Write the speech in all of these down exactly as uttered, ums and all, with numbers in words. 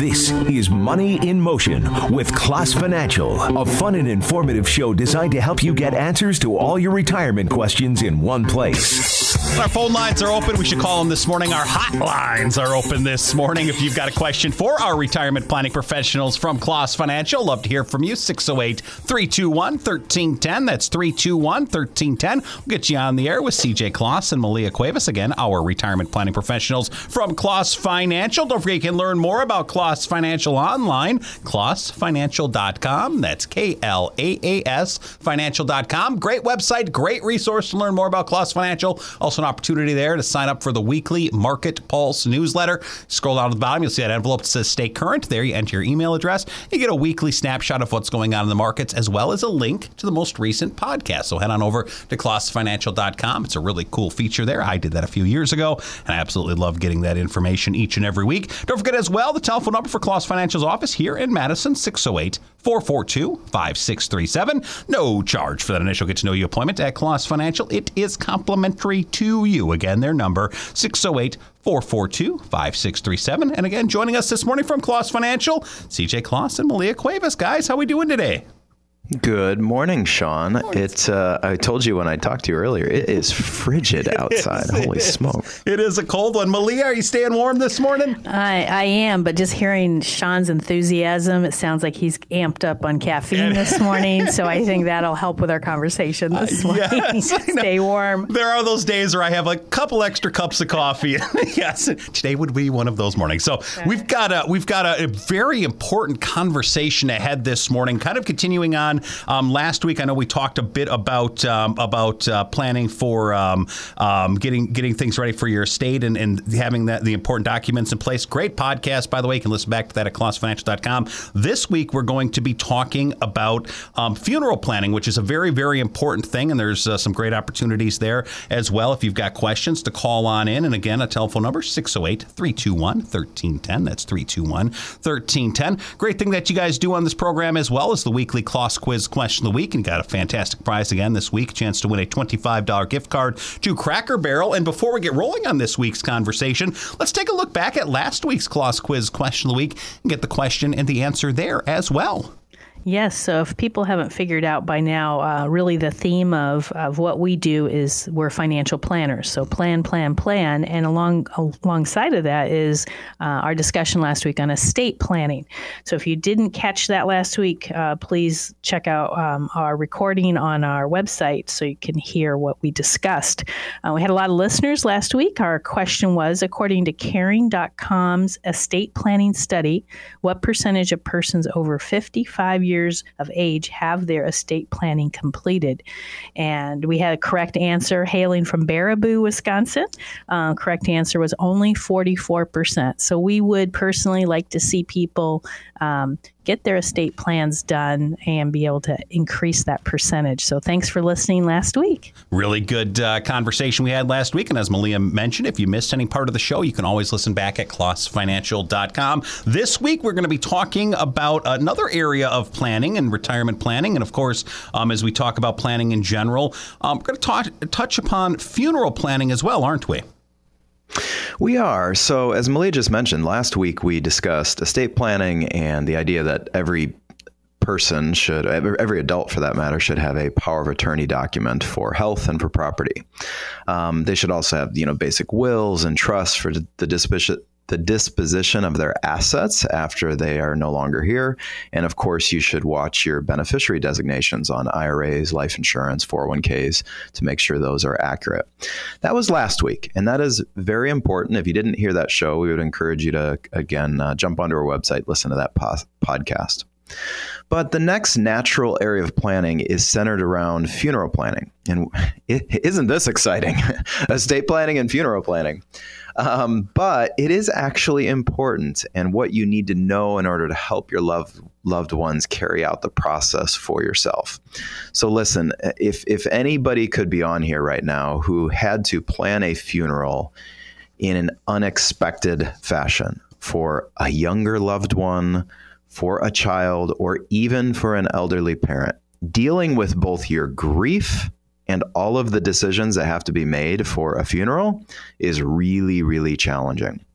This is Money in Motion with Class Financial, a fun and informative show designed to help you get answers to all your retirement questions in one place. Our phone lines are open. We should call them this morning. Our hotlines are open this morning. If you've got a question for our retirement planning professionals from Class Financial, love to hear from you. six oh eight, three two one, one three one zero. That's three two one, one three one zero. We'll get you on the air with C J Kloss and Malia Cuevas. Again, our retirement planning professionals from Class Financial. Don't forget you can learn more about Class Financial online, class financial dot com. That's K L A A S financial dot com. Great website, great resource to learn more about Class Financial. Also an opportunity there to sign up for the weekly Market Pulse newsletter. Scroll down to the bottom, you'll see that envelope that says Stay Current. There you enter your email address. You get a weekly snapshot of what's going on in the markets, as well as a link to the most recent podcast. So head on over to class financial dot com. It's a really cool feature there. I did that a few years ago, and I absolutely love getting that information each and every week. Don't forget as well the telephone number for Class Financial's office here in Madison, six oh eight, four four two, five six three seven. No charge for that initial get-to-know-you appointment at Class Financial. It is complimentary to you. Again, their number, six oh eight, four four two, five six three seven. And again, joining us this morning from Class Financial, C J Kloss and Malia Cuevas. Guys, how we doing today? Good morning, Sean. It's uh, I told you when I talked to you earlier, it is frigid outside. Holy smoke. It is a cold one. Malia, are you staying warm this morning? I, I am, but just hearing Sean's enthusiasm, it sounds like he's amped up on caffeine this morning. So I think that'll help with our conversation this morning. Uh, yes, stay warm. There are those days where I have a couple extra cups of coffee. Yes, today would be one of those mornings. So okay. we've got a we've got a, a very important conversation ahead this morning, kind of continuing on. Um, last week, I know we talked a bit about um, about uh, planning for um, um, getting getting things ready for your estate and, and having that the important documents in place. Great podcast, by the way. You can listen back to that at class financial dot com. This week, we're going to be talking about um, funeral planning, which is a very, very important thing. And there's uh, some great opportunities there as well. If you've got questions, to call on in. And again, a telephone number, six oh eight, three two one, one three one zero. That's three two one, one three one zero. Great thing that you guys do on this program as well is the weekly Kloss Quiz question of the week, and got a fantastic prize again this week. Chance to win a twenty-five dollars gift card to Cracker Barrel. And before we get rolling on this week's conversation, let's take a look back at last week's Kloss Quiz question of the week and get the question and the answer there as well. Yes. So if people haven't figured out by now, uh, really the theme of, of what we do is we're financial planners. So plan, plan, plan. And along alongside of that is uh, our discussion last week on estate planning. So if you didn't catch that last week, uh, please check out um, our recording on our website so you can hear what we discussed. Uh, we had a lot of listeners last week. Our question was, according to caring dot com's estate planning study, what percentage of persons over fifty-five years years of age have their estate planning completed? And we had a correct answer hailing from Baraboo, Wisconsin. Uh, correct answer was only forty-four percent. So we would personally like to see people um, get their estate plans done and be able to increase that percentage. So thanks for listening last week. Really good uh, conversation we had last week. And as Malia mentioned, if you missed any part of the show, you can always listen back at class financial dot com. This week, we're going to be talking about another area of planning and retirement planning. And of course, um, as we talk about planning in general, um, we're going to talk, touch upon funeral planning as well, aren't we? We are. So as Malia just mentioned, last week we discussed estate planning and the idea that every person should, every adult for that matter, should have a power of attorney document for health and for property. Um, they should also have, you know, basic wills and trusts for the disposition the disposition of their assets after they are no longer here. And of course, you should watch your beneficiary designations on I R As, life insurance, four oh one k's to make sure those are accurate. That was last week, and that is very important. If you didn't hear that show, we would encourage you to, again, uh, jump onto our website, listen to that po- podcast. But the next natural area of planning is centered around funeral planning. And it, isn't this exciting? Estate planning and funeral planning. Um, but it is actually important and what you need to know in order to help your loved loved ones carry out the process for yourself. So listen, if if anybody could be on here right now who had to plan a funeral in an unexpected fashion for a younger loved one, for a child, or even for an elderly parent, dealing with both your grief and all of the decisions that have to be made for a funeral is really, really challenging.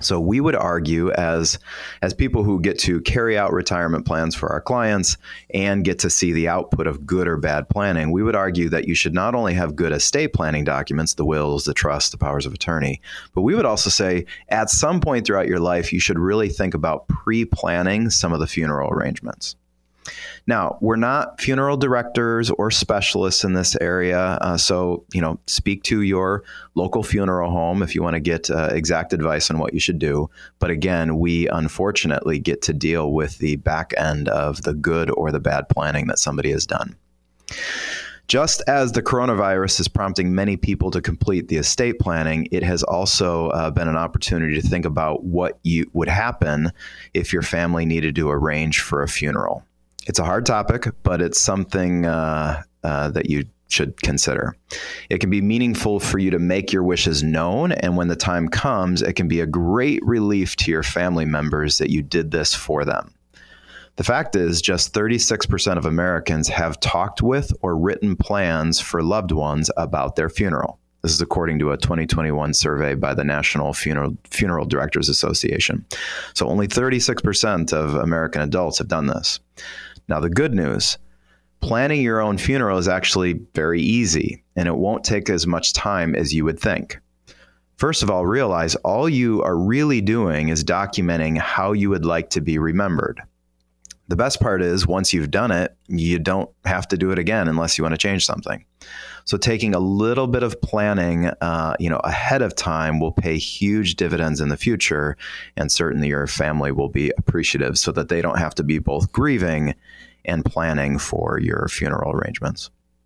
So we would argue as as people who get to carry out retirement plans for our clients and get to see the output of good or bad planning, we would argue that you should not only have good estate planning documents, the wills, the trust, the powers of attorney, but we would also say at some point throughout your life, you should really think about pre-planning some of the funeral arrangements. Now, we're not funeral directors or specialists in this area, uh, so, you know, speak to your local funeral home if you want to get uh, exact advice on what you should do. But again, we unfortunately get to deal with the back end of the good or the bad planning that somebody has done. Just as the coronavirus is prompting many people to complete the estate planning, it has also uh, been an opportunity to think about what you would happen if your family needed to arrange for a funeral. It's a hard topic, but it's something uh, uh, that you should consider. It can be meaningful for you to make your wishes known, and when the time comes, it can be a great relief to your family members that you did this for them. The fact is, just thirty-six percent of Americans have talked with or written plans for loved ones about their funeral. This is according to a twenty twenty-one survey by the National Funeral, Funeral Directors Association. So only thirty-six percent of American adults have done this. Now, the good news, planning your own funeral is actually very easy, and it won't take as much time as you would think. First of all, realize all you are really doing is documenting how you would like to be remembered. The best part is once you've done it, you don't have to do it again unless you want to change something. So taking a little bit of planning, uh, you know, ahead of time will pay huge dividends in the future, and certainly your family will be appreciative so that they don't have to be both grieving and planning for your funeral arrangements.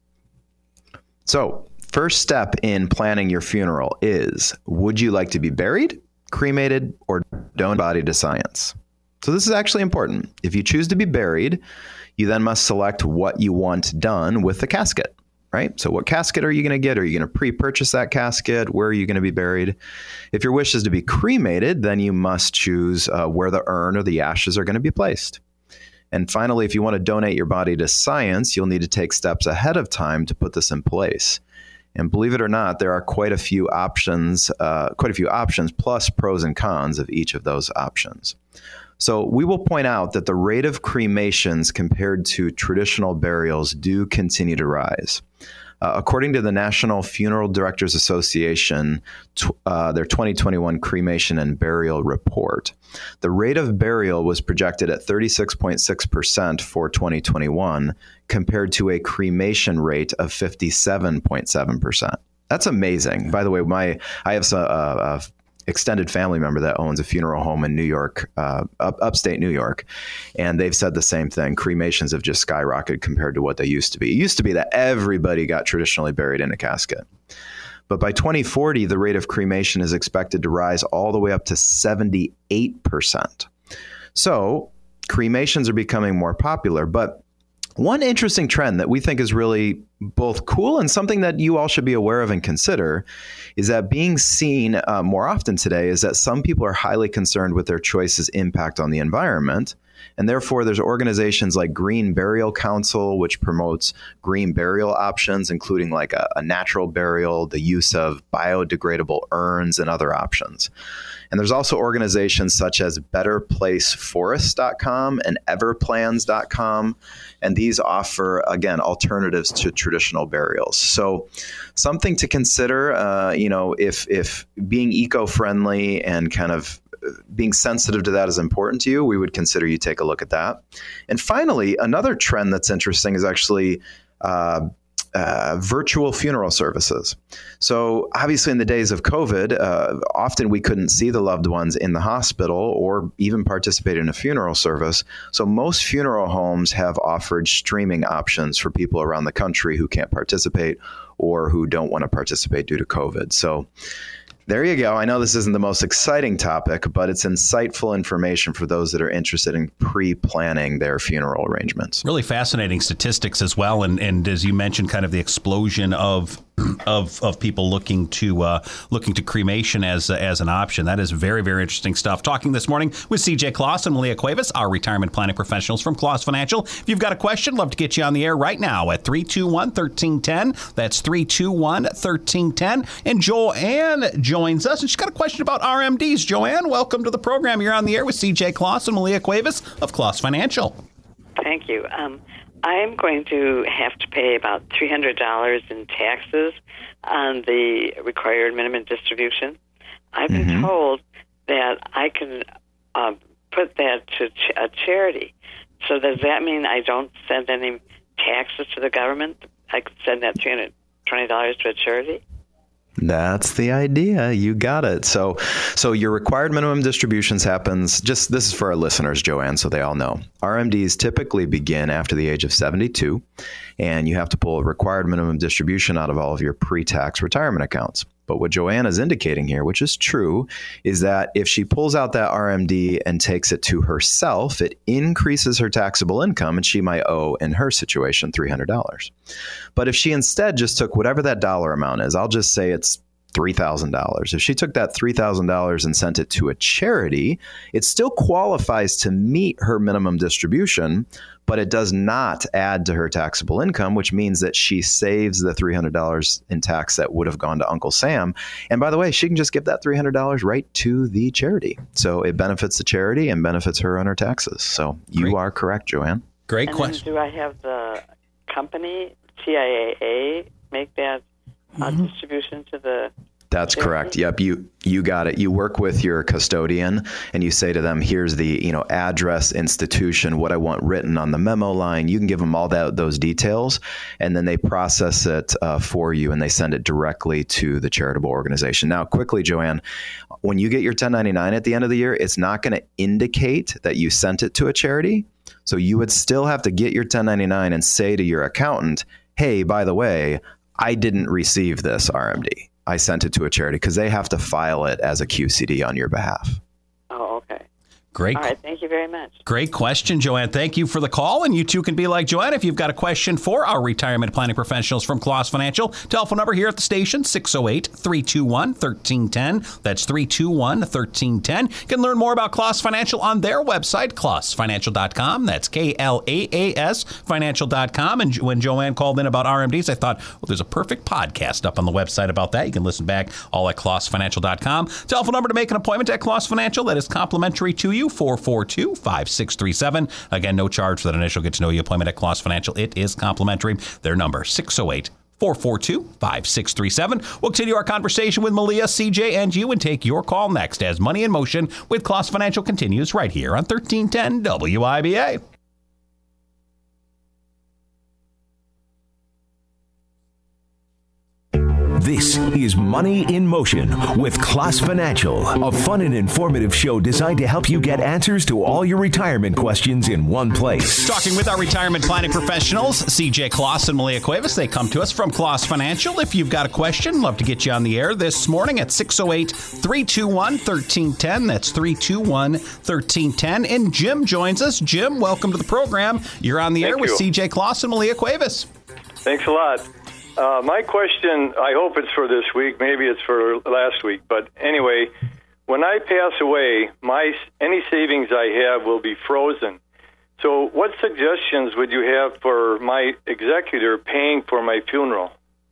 So, first step in planning your funeral is, would you like to be buried, cremated, or donate body to science? So this is actually important. If you choose to be buried, you then must select what you want done with the casket, right? So what casket are you going to get? Are you going to pre-purchase that casket? Where are you going to be buried? If your wish is to be cremated, then you must choose uh, where the urn or the ashes are going to be placed. And finally, if you want to donate your body to science, you'll need to take steps ahead of time to put this in place. And believe it or not, there are quite a few options, uh, quite a few options, plus pros and cons of each of those options. So we will point out that the rate of cremations compared to traditional burials do continue to rise. Uh, according to the National Funeral Directors Association, tw- uh, their twenty twenty-one cremation and burial report, the rate of burial was projected at thirty-six point six percent for twenty twenty-one compared to a cremation rate of fifty-seven point seven percent. That's amazing. By the way, my I have a, a, a extended family member that owns a funeral home in New York, uh, up, upstate New York. And they've said the same thing. Cremations have just skyrocketed compared to what they used to be. It used to be that everybody got traditionally buried in a casket. But by twenty forty, the rate of cremation is expected to rise all the way up to seventy-eight percent. So cremations are becoming more popular. But one interesting trend that we think is really both cool and something that you all should be aware of and consider is that being seen uh, more often today is that some people are highly concerned with their choices' impact on the environment. And therefore, there's organizations like Green Burial Council, which promotes green burial options, including like a, a natural burial, the use of biodegradable urns, and other options. And there's also organizations such as better place forests dot com and everplans dot com. And these offer, again, alternatives to traditional burials. So something to consider, uh, you know, if if being eco-friendly and kind of being sensitive to that is important to you, we would consider you take a look at that. And finally, another trend that's interesting is actually uh, uh, virtual funeral services. So obviously in the days of COVID, uh, often we couldn't see the loved ones in the hospital or even participate in a funeral service. So most funeral homes have offered streaming options for people around the country who can't participate or who don't want to participate due to COVID. So there you go. I know this isn't the most exciting topic, but it's insightful information for those that are interested in pre-planning their funeral arrangements. Really fascinating statistics as well. And, and as you mentioned, kind of the explosion of of of people looking to uh, looking to cremation as uh, as an option. That is very, very interesting stuff. Talking this morning with C J Kloss and Malia Cuevas, our retirement planning professionals from Kloss Financial. If you've got a question, love to get you on the air right now at three two one, one three one zero. That's three two one, one three one zero. And Joanne joins us, and she's got a question about R M Ds. Joanne, welcome to the program. You're on the air with C J Kloss and Malia Cuevas of Kloss Financial. Thank you. Um, I'm going to have to pay about three hundred dollars in taxes on the required minimum distribution. I've been mm-hmm. told that I can uh, put that to ch- a charity. So does that mean I don't send any taxes to the government? I could send that three hundred twenty dollars to a charity? That's the idea. You got it. So, so your required minimum distributions happens just, this is for our listeners, Joanne, so they all know. R M Ds typically begin after the age of seventy-two, and you have to pull a required minimum distribution out of all of your pre-tax retirement accounts. But what Joanne is indicating here, which is true, is that if she pulls out that R M D and takes it to herself, it increases her taxable income, and she might owe, in her situation, three hundred dollars. But if she instead just took whatever that dollar amount is, I'll just say it's three thousand dollars. If she took that three thousand dollars and sent it to a charity, it still qualifies to meet her minimum distribution, but it does not add to her taxable income, which means that she saves the three hundred dollars in tax that would have gone to Uncle Sam. And by the way, she can just give that three hundred dollars right to the charity. So it benefits the charity and benefits her on her taxes. So you Great. Are correct, Joanne. Great and question. Do I have the company, T I A A, make that uh, mm-hmm. distribution to the That's charity? Correct. Yep. You you got it. You work with your custodian and you say to them, here's the, you know, address, institution, what I want written on the memo line. You can give them all that, those details, and then they process it uh, for you and they send it directly to the charitable organization. Now, quickly, Joanne, when you get your ten ninety-nine at the end of the year, it's not going to indicate that you sent it to a charity. So you would still have to get your ten ninety-nine and say to your accountant, hey, by the way, I didn't receive this R M D. I sent it to a charity, because they have to file it as a Q C D on your behalf. Oh, okay. Great. All right. Thank you very much. Great question, Joanne. Thank you for the call. And you too can be like Joanne if you've got a question for our retirement planning professionals from Kloss Financial. Telephone number here at the station, six oh eight, three two one, one three one zero. That's three two one, one three one zero. You can learn more about Kloss Financial on their website, kloss financial dot com. That's K L A A S financial dot com. And when Joanne called in about R M Ds, I thought, well, there's a perfect podcast up on the website about that. You can listen back all at kloss financial dot com. Telephone number to make an appointment at Kloss Financial that is complimentary to you, four four two, five six three seven. Again, no charge for that initial get-to-know-you appointment at Kloss Financial. It is complimentary. Their number, six oh eight, four four two, five six three seven. We'll continue our conversation with Malia, C J, and you and take your call next as Money in Motion with Kloss Financial continues right here on thirteen ten W I B A. This is Money in Motion with Kloss Financial, a fun and informative show designed to help you get answers to all your retirement questions in one place. Talking with our retirement planning professionals, C J Kloss and Malia Cuevas. They come to us from Kloss Financial. If you've got a question, love to get you on the air this morning at six oh eight, three two one, one three one zero. That's three two one, one three one zero. And Jim joins us. Jim, welcome to the program. You're on the Thank air you. with C J Kloss and Malia Cuevas. Thanks a lot. Uh, my question, I hope it's for this week, maybe it's for last week, but anyway, when I pass away, my any savings I have will be frozen. So what suggestions would you have for my executor paying for my funeral?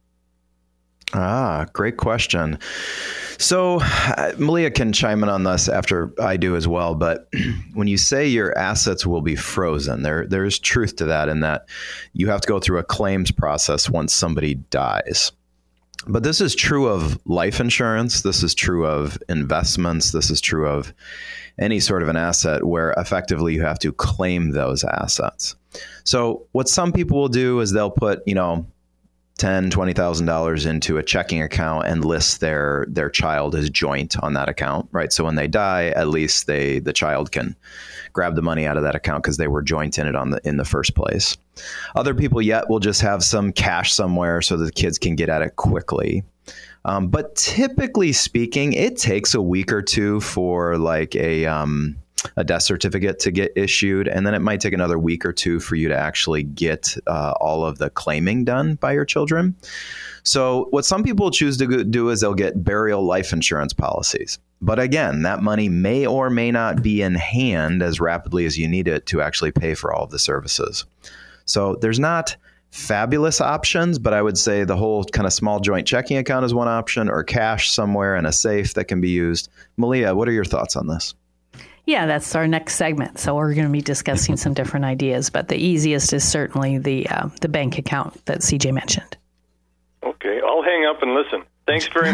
Ah, great question. So uh, Malia can chime in on this after I do as well. But when you say your assets will be frozen, there there is truth to that in that you have to go through a claims process once somebody dies. But this is true of life insurance. This is true of investments. This is true of any sort of an asset where effectively you have to claim those assets. So what some people will do is they'll put, you know, ten thousand dollars, twenty thousand dollars into a checking account and list their their child as joint on that account, right? So when they die, at least they the child can grab the money out of that account because they were joint in it on the in the first place. Other people yet will just have some cash somewhere so that the kids can get at it quickly. Um, but typically speaking, it takes a week or two for like a um, a death certificate to get issued. And then it might take another week or two for you to actually get uh, all of the claiming done by your children. So what some people choose to do is they'll get burial life insurance policies. But again, that money may or may not be in hand as rapidly as you need it to actually pay for all of the services. So there's not fabulous options, but I would say the whole kind of small joint checking account is one option, or cash somewhere in a safe that can be used. Malia, what are your thoughts on this? Yeah, that's our next segment. So we're going to be discussing some different ideas, but the easiest is certainly the uh, the bank account that C J mentioned. Okay, I'll hang up and listen. Thanks very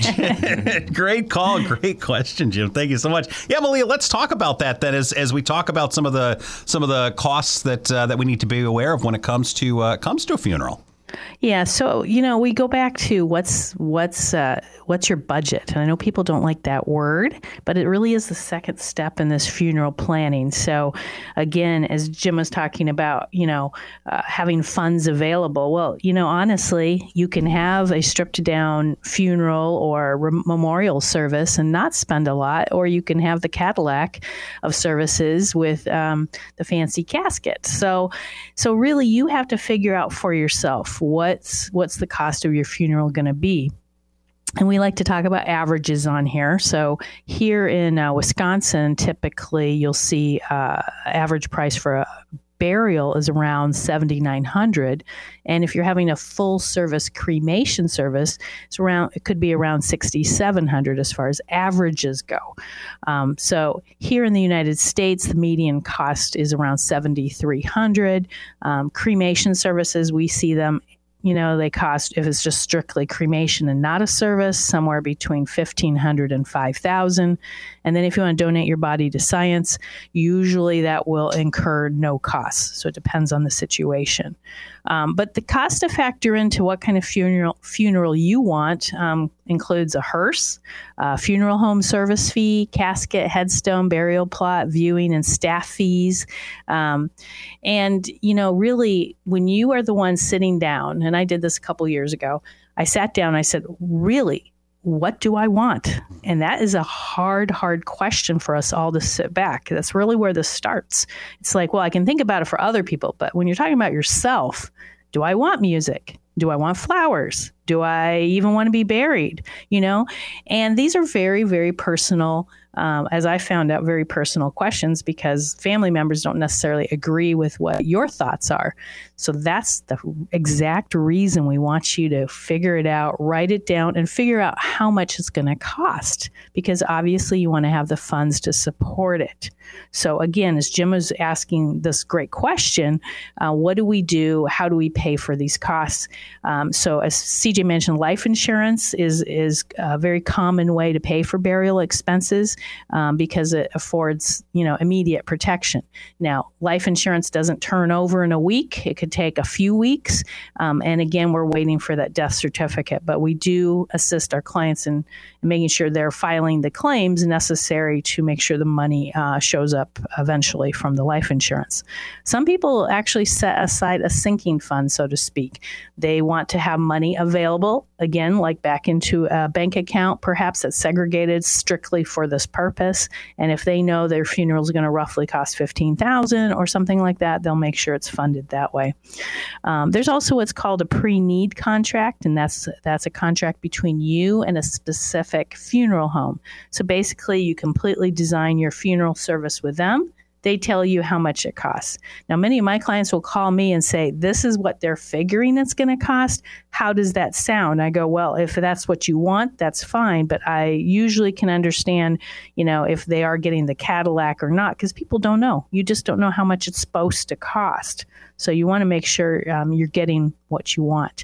much. Great call. Great question, Jim. Thank you so much. Yeah, Malia, let's talk about that then as as we talk about some of the some of the costs that uh, that we need to be aware of when it comes to uh, comes to a funeral. Yeah, so you know, we go back to what's what's uh, what's your budget, and I know people don't like that word, but it really is the second step in this funeral planning. So, again, as Jim was talking about, you know, uh, having funds available. Well, you know, honestly, you can have a stripped down funeral or re- memorial service and not spend a lot, or you can have the Cadillac of services with um, the fancy casket. So, so really, you have to figure out for yourself. What's what's the cost of your funeral going to be? And we like to talk about averages on here. So here in uh, Wisconsin, typically you'll see uh, average price for a burial is around seventy-nine hundred dollars. And if you're having a full service cremation service, it's around, it could be around sixty-seven hundred dollars as far as averages go. Um, so here in the United States, the median cost is around seventy-three hundred dollars. Um, cremation services, we see them, you know, they cost, if it's just strictly cremation and not a service, somewhere between fifteen hundred dollars and five thousand dollars. And then if you want to donate your body to science, usually that will incur no costs. So it depends on the situation. Um, but the cost to factor into what kind of funeral funeral you want um, includes a hearse, uh, funeral home service fee, casket, headstone, burial plot, viewing, and staff fees. Um, and, you know, really, when you are the one sitting down, and I did this a couple years ago, I sat down, I said, really, what do I want? And that is a hard, hard question for us all to sit back. That's really where this starts. It's like, well, I can think about it for other people, but when you're talking about yourself, do I want music? Do I want flowers? Do I even want to be buried? You know, and these are very, very personal, um, as I found out, very personal questions, because family members don't necessarily agree with what your thoughts are. So that's the exact reason we want you to figure it out, write it down, and figure out how much it's going to cost, because obviously you want to have the funds to support it. So again, as Jim was asking this great question, uh, what do we do? How do we pay for these costs? Um, so as C J mentioned, life insurance is is a very common way to pay for burial expenses um, because it affords, you know, immediate protection. Now, life insurance doesn't turn over in a week. It could take a few weeks. Um, and again, we're waiting for that death certificate, but we do assist our clients in, in making sure they're filing the claims necessary to make sure the money uh, shows up eventually from the life insurance. Some people actually set aside a sinking fund, so to speak. They want to have money available, again, like back into a bank account, perhaps that's segregated strictly for this purpose. And if they know their funeral is going to roughly cost fifteen thousand dollars or something like that, they'll make sure it's funded that way. Um, there's also what's called a pre-need contract, and that's that's a contract between you and a specific funeral home. So basically, you completely design your funeral service with them. They tell you how much it costs. Now, many of my clients will call me and say, this is what they're figuring it's going to cost. How does that sound? I go, well, if that's what you want, that's fine. But I usually can understand, you know, if they are getting the Cadillac or not, because people don't know. You just don't know how much it's supposed to cost. So you want to make sure um, you're getting what you want.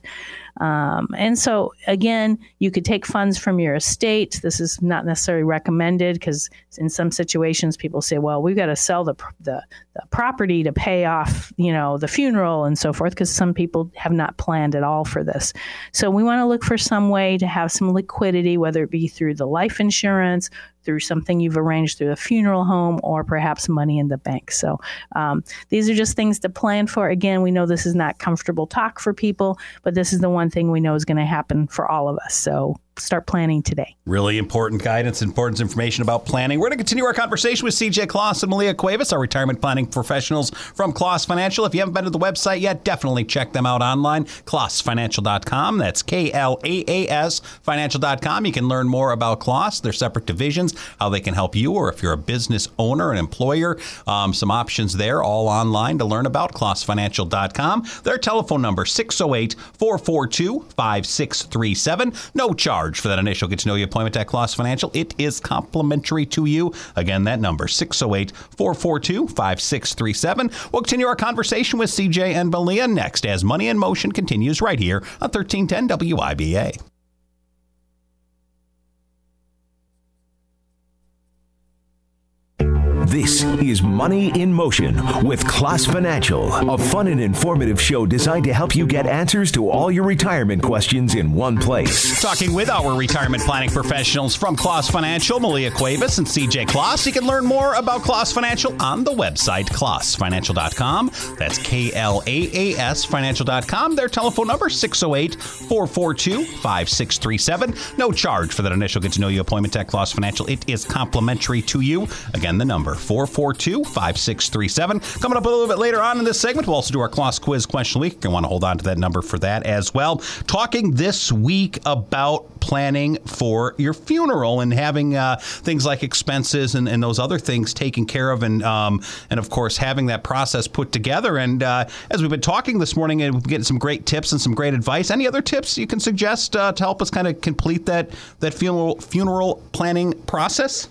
Um, and so, again, you could take funds from your estate. This is not necessarily recommended because in some situations people say, well, we've got to sell the, the, the property to pay off, you know, the funeral and so forth, because some people have not planned at all for this. So we want to look for some way to have some liquidity, whether it be through the life insurance, through something you've arranged through a funeral home, or perhaps money in the bank. So um, these are just things to plan for. Again, we know this is not comfortable talk for people, but this is the one thing we know is going to happen for all of us. So start planning today. Really important guidance, important information about planning. We're going to continue our conversation with C J Kloss and Malia Cuevas, our retirement planning professionals from Kloss Financial. If you haven't been to the website yet, definitely check them out online, kloss financial dot com. That's K L A A S financial dot com. You can learn more about Kloss, their separate divisions, how they can help you, or if you're a business owner, an employer, um, some options there, all online to learn about, kloss financial dot com. Their telephone number, six oh eight, four four two, five six three seven. No charge for that initial get-to-know-you appointment at Kloss Financial. It is complimentary to you. Again, that number, six oh eight, four four two, five six three seven. We'll continue our conversation with C J and Malia next as Money in Motion continues right here on thirteen ten W I B A. This is Money in Motion with Kloss Financial, a fun and informative show designed to help you get answers to all your retirement questions in one place. Talking with our retirement planning professionals from Kloss Financial, Malia Cuevas and C J Kloss. You can learn more about Kloss Financial on the website, kloss financial dot com. That's K L A A S financial dot com. Their telephone number, six oh eight, four four two, five six three seven. No charge for that initial get-to-know-you appointment at Kloss Financial. It is complimentary to you. Again, the number, four four two, five six three seven. Coming up a little bit later on in this segment, we'll also do our Kloss Quiz Question Week. You're going to want to hold on to that number for that as well. Talking this week about planning for your funeral and having uh, things like expenses and, and those other things taken care of, and um, and of course having that process put together. And uh, as we've been talking this morning, and we've been getting some great tips and some great advice. Any other tips you can suggest uh, to help us kind of complete that that funeral funeral planning process?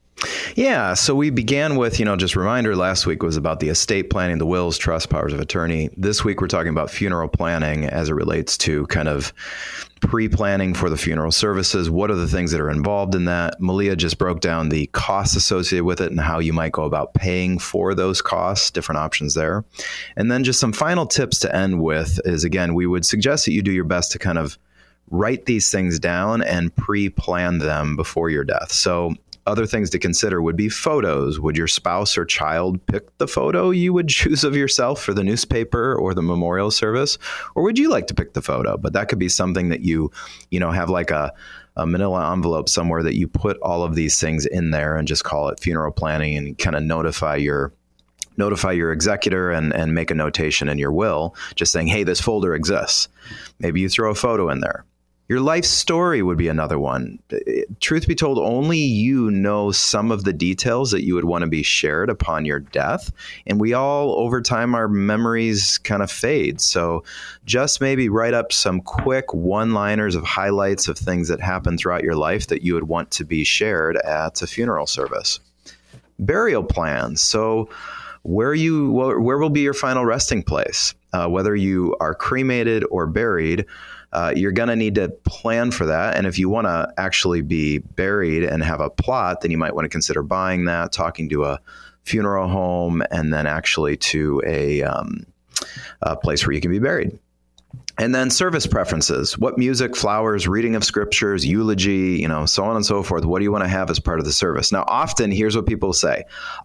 Yeah, so we began with, you know, just reminder, last week was about the estate planning, the wills, trust, powers of attorney. This week we're talking about funeral planning as it relates to kind of pre-planning for the funeral services. What are the things that are involved in that? Malia just broke down the costs associated with it and how you might go about paying for those costs, different options there. And then just some final tips to end with is, again, we would suggest that you do your best to kind of write these things down and pre-plan them before your death. So other things to consider would be photos. Would your spouse or child pick the photo you would choose of yourself for the newspaper or the memorial service? Or would you like to pick the photo? But that could be something that you, you know, have like a, a manila envelope somewhere that you put all of these things in there and just call it funeral planning and kind of notify your notify your executor and, and make a notation in your will, just saying, hey, this folder exists. Maybe you throw a photo in there. Your life story would be another one. Truth be told, only you know some of the details that you would want to be shared upon your death. And we all, over time, our memories kind of fade. So just maybe write up some quick one-liners of highlights of things that happened throughout your life that you would want to be shared at a funeral service. Burial plans. So where you where will be your final resting place? Uh, whether you are cremated or buried, Uh, you're going to need to plan for that. And if you want to actually be buried and have a plot, then you might want to consider buying that, talking to a funeral home, and then actually to a, um, a place where you can be buried. And then service preferences. What music, flowers, reading of scriptures, eulogy, you know, so on and so forth. What do you want to have as part of the service? Now, often, here's what people say.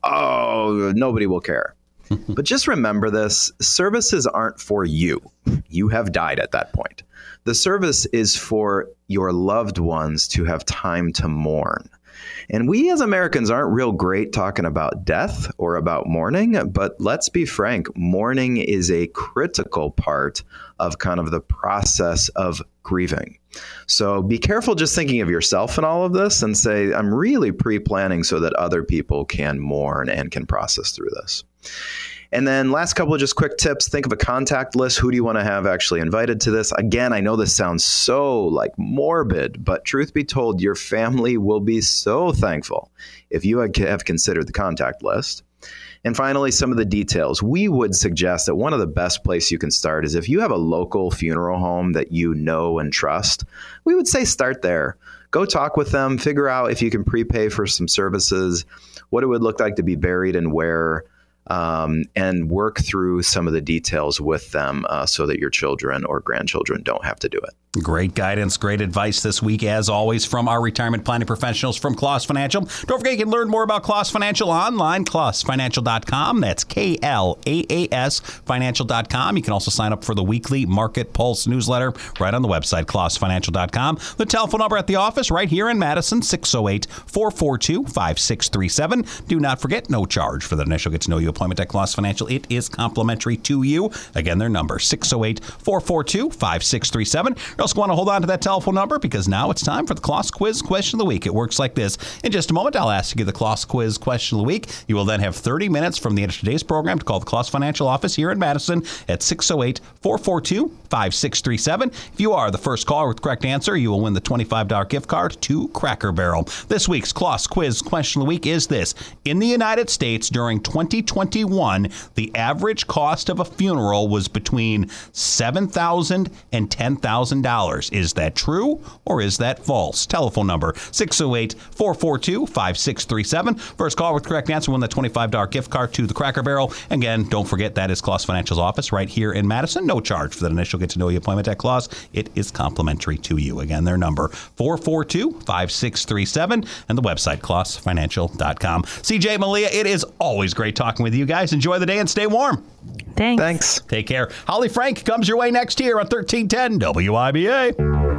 Oh, nobody will care. But just remember this. Services aren't for you. You have died at that point. The service is for your loved ones to have time to mourn. And we as Americans aren't real great talking about death or about mourning, but let's be frank, mourning is a critical part of kind of the process of grieving. So be careful just thinking of yourself in all of this and say, I'm really pre-planning so that other people can mourn and can process through this. And then last couple of just quick tips. Think of a contact list. Who do you want to have actually invited to this? Again, I know this sounds so like morbid, but truth be told, your family will be so thankful if you have considered the contact list. And finally, some of the details. We would suggest that one of the best places you can start is if you have a local funeral home that you know and trust, we would say start there. Go talk with them, figure out if you can prepay for some services, what it would look like to be buried and where, um, and work through some of the details with them uh, so that your children or grandchildren don't have to do it. Great guidance, great advice this week, as always, from our retirement planning professionals from Kloss Financial. Don't forget, you can learn more about Kloss Financial online, kloss financial dot com. That's K L A A S financial dot com. You can also sign up for the weekly Market Pulse newsletter right on the website, kloss financial dot com. The telephone number at the office right here in Madison, six oh eight, four four two, five six three seven. Do not forget, no charge for the initial Get to Know You appointment at Kloss Financial. It is complimentary to you. Again, their number, six oh eight, four four two, five six three seven. You also want to hold on to that telephone number because now it's time for the Kloss Quiz Question of the Week. It works like this. In just a moment, I'll ask you the Kloss Quiz Question of the Week. You will then have thirty minutes from the end of today's program to call the Kloss Financial office here in Madison at six oh eight, four four two, five six three seven. If you are the first caller with the correct answer, you will win the twenty-five dollars gift card to Cracker Barrel. This week's Kloss Quiz Question of the Week is this. In the United States during twenty twenty-one, the average cost of a funeral was between seven thousand dollars and ten thousand dollars. Is that true or is that false? Telephone number six oh eight, four four two, five six three seven. First call with correct answer win the twenty-five dollars gift card to the Cracker Barrel. Again, don't forget that is Kloss Financial's office right here in Madison. No charge for that initial Get to Know You appointment at Kloss. It is complimentary to you. Again, their number four four two, five six three seven and the website kloss financial dot com. C J, Malia, it is always great talking with you guys. Enjoy the day and stay warm. Thanks. Thanks. Take care. Holly Frank comes your way next here on thirteen ten W I B A.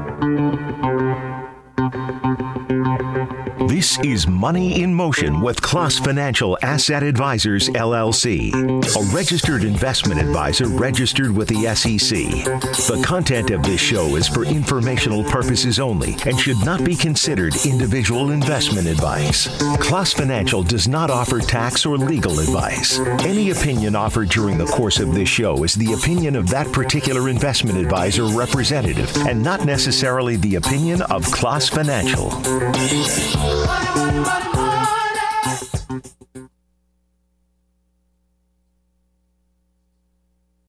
This is Money in Motion with Kloss Financial Asset Advisors, L L C, a registered investment advisor registered with the S E C. The content of this show is for informational purposes only and should not be considered individual investment advice. Kloss Financial does not offer tax or legal advice. Any opinion offered during the course of this show is the opinion of that particular investment advisor representative and not necessarily the opinion of Kloss Financial. Money, money, money, money.